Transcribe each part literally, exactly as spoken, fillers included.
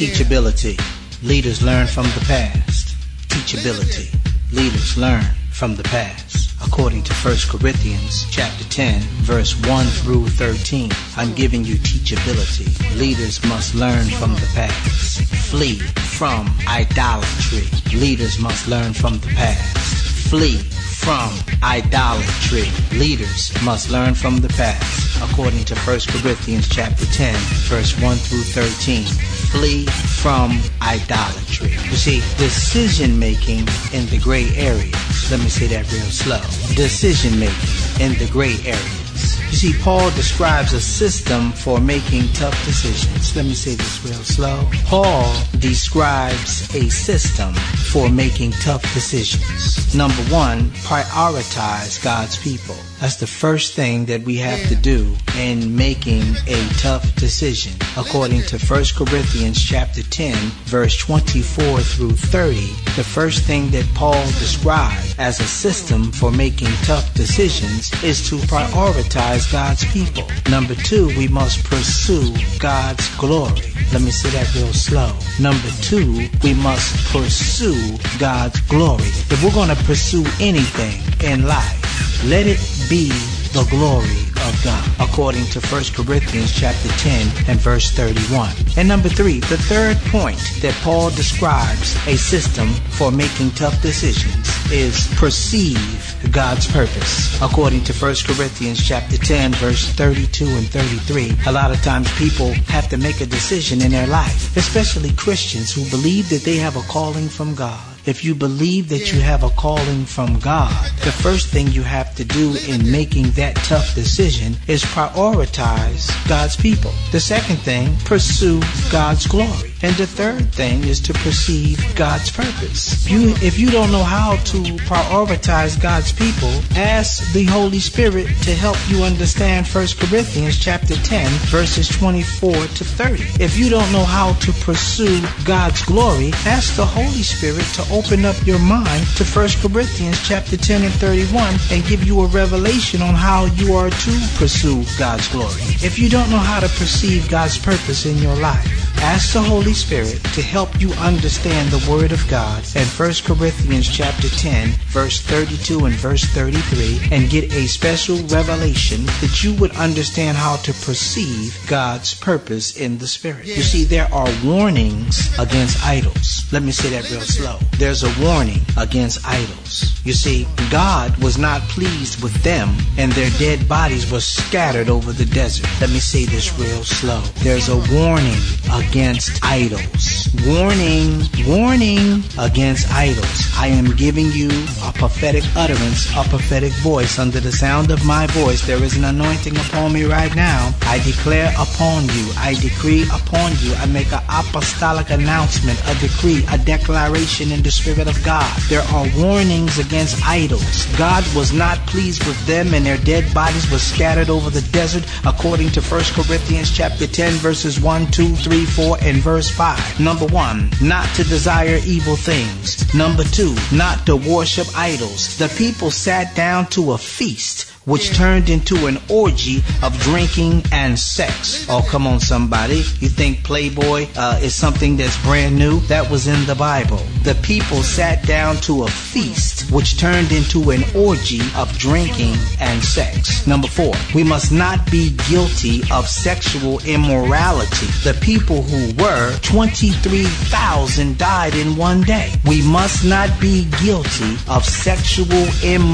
Teachability. Leaders learn from the past. Teachability. Leaders learn from the past. According to First Corinthians chapter ten, verse one through thirteen, I'm giving you teachability. Leaders must learn from the past. Flee from idolatry. Leaders must learn from the past. Flee from idolatry. Leaders must learn from the past. According to First Corinthians chapter ten, verse one through thirteen. Flee from idolatry. You see, decision making in the gray areas. Let me say that real slow. Decision making in the gray areas. You see, Paul describes a system for making tough decisions. Let me say this real slow. Paul describes a system for making tough decisions. Number one, prioritize God's people. That's the first thing that we have to do in making a tough decision. According to First Corinthians chapter ten, verse twenty-four through thirty, the first thing that Paul describes as a system for making tough decisions is to prioritize God's people. Number two, we must pursue God's glory. Let me say that real slow. Number two, we must pursue God's glory. If we're going to pursue anything in life, let it be the glory of God, according to First Corinthians chapter ten and verse thirty-one. And number three, the third point that Paul describes a system for making tough decisions is perceive God's purpose. According to First Corinthians chapter ten, verse thirty-two and thirty-three, a lot of times people have to make a decision in their life, especially Christians who believe that they have a calling from God. If you believe that you have a calling from God, the first thing you have to do in making that tough decision is prioritize God's people. The second thing, pursue God's glory. And the third thing is to perceive God's purpose. You, if you don't know how to prioritize God's people, ask the Holy Spirit to help you understand First Corinthians chapter ten, verses twenty-four to thirty. If you don't know how to pursue God's glory, ask the Holy Spirit to open up your mind to First Corinthians chapter ten and thirty-one and give you a revelation on how you are to pursue God's glory. If you don't know how to perceive God's purpose in your life, ask the Holy Spirit to help you understand the Word of God in First Corinthians chapter ten, verse thirty-two and verse thirty-three, and get a special revelation that you would understand how to perceive God's purpose in the Spirit. You see, there are warnings against idols. Let me say that real slow. There's a warning against idols. You see, God was not pleased with them, and their dead bodies were scattered over the desert. Let me say this real slow. There's a warning against idols. Warning, warning against idols. I am giving you a prophetic utterance, a prophetic voice. Under the sound of my voice, there is an anointing upon me right now. I declare upon you, I decree upon you, I make an apostolic announcement, a decree, a declaration in the Spirit of God. There are warnings against idols. God was not pleased with them, and their dead bodies were scattered over the desert, according to First Corinthians chapter ten, verses one, two, three, four, and verse five. Number one, not to desire evil things. Number two, not to worship idols. The people sat down to a feast, which turned into an orgy of drinking and sex. Oh, come on, somebody. You think Playboy uh, is something that's brand new? That was in the Bible. The people sat down to a feast, which turned into an orgy of drinking and sex. Number four, we must not be guilty of sexual immorality. The people who were twenty-three thousand died in one day. We must not be guilty of sexual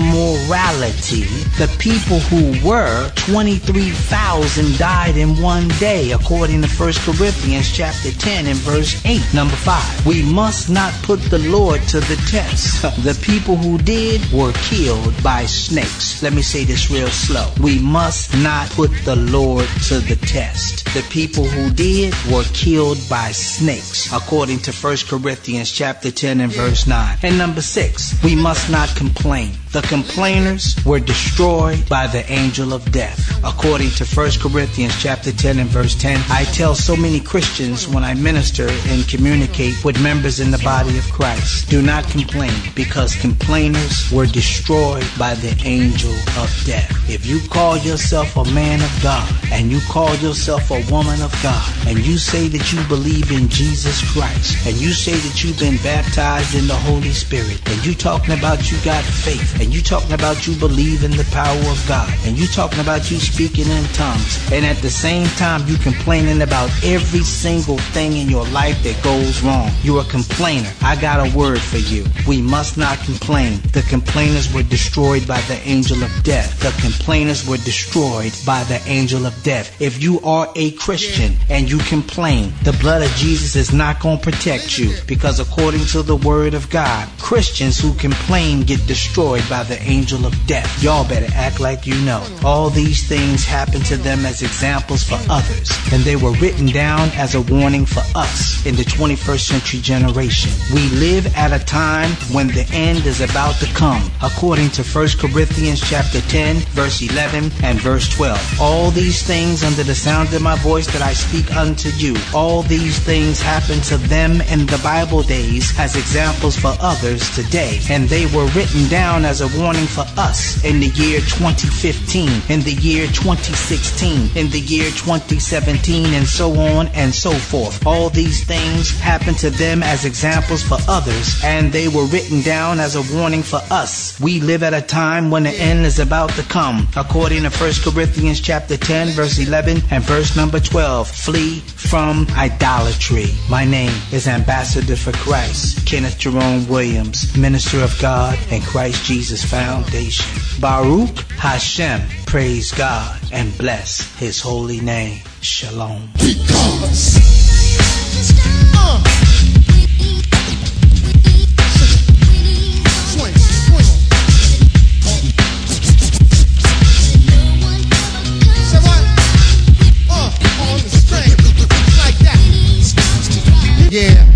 immorality. The people who were twenty-three thousand died in one day, according to First Corinthians chapter ten and verse eight. Number five, we must not put the Lord to the test. The people who did were killed by snakes. Let me say this real slow. We must not put the Lord to the test. The people who did were killed by snakes, according to First Corinthians chapter ten and verse nine. And number six, we must not complain. The complainers were destroyed destroyed by the angel of death. According to First Corinthians chapter ten and verse ten, I tell so many Christians when I minister and communicate with members in the body of Christ, do not complain, because complainers were destroyed by the angel of death. If you call yourself a man of God, and you call yourself a woman of God, and you say that you believe in Jesus Christ, and you say that you've been baptized in the Holy Spirit, and you talking about you got faith, and you talking about you believe in the power of God, and you talking about you speaking in tongues, and at the same time you complaining about every single thing in your life that goes wrong, you're a complainer. I got a word for you. We must not complain. The complainers were destroyed by the angel of death. The complainers were destroyed by the angel of death. If you are a Christian and you complain, the blood of Jesus is not going to protect you, because according to the word of God, Christians who complain get destroyed by the angel of death. Y'all better act like you know. All these things happened to them as examples for others, and they were written down as a warning for us in the twenty-first century generation. We live at a time when the end is about to come, according to First Corinthians chapter ten, verse eleven and verse twelve. All these things under the sound of my voice that I speak unto you, all these things happened to them in the Bible days as examples for others today, and they were written down as a warning for us in the year twenty fifteen, in the year twenty sixteen, in the year twenty seventeen, and so on and so forth. All these things happened to them as examples for others, and they were written down as a warning for us. We live at a time when the end is about to come, according to First Corinthians chapter ten, verse eleven and verse number twelve. Flee from idolatry. My name is Ambassador for Christ, Kenneth Jerome Williams, Minister of God and Christ Jesus Foundation. Baruch Hashem, praise God and bless his holy name. Shalom. Because uh, swing, swing. Say what? Uh, on the string, like that. Yeah.